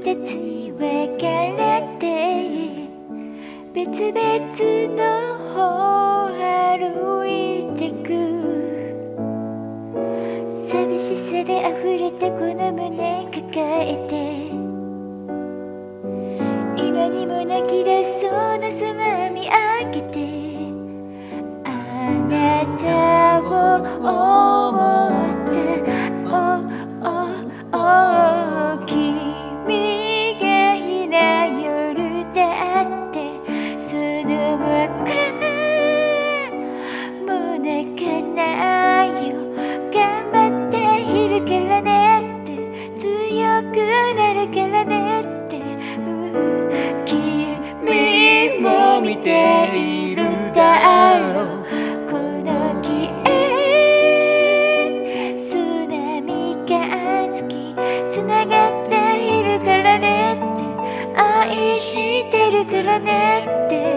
二つに分かれて別々の方歩いてく寂しさで溢れたこの胸抱えて今にも泣き出そうな空見上げてあなたを思った君がいない夜だってその枕もう泣かないよ頑張っているからねって強くなるからねって君も見ているだろうこの消え砂みがつきつながっているからねって愛してるからねって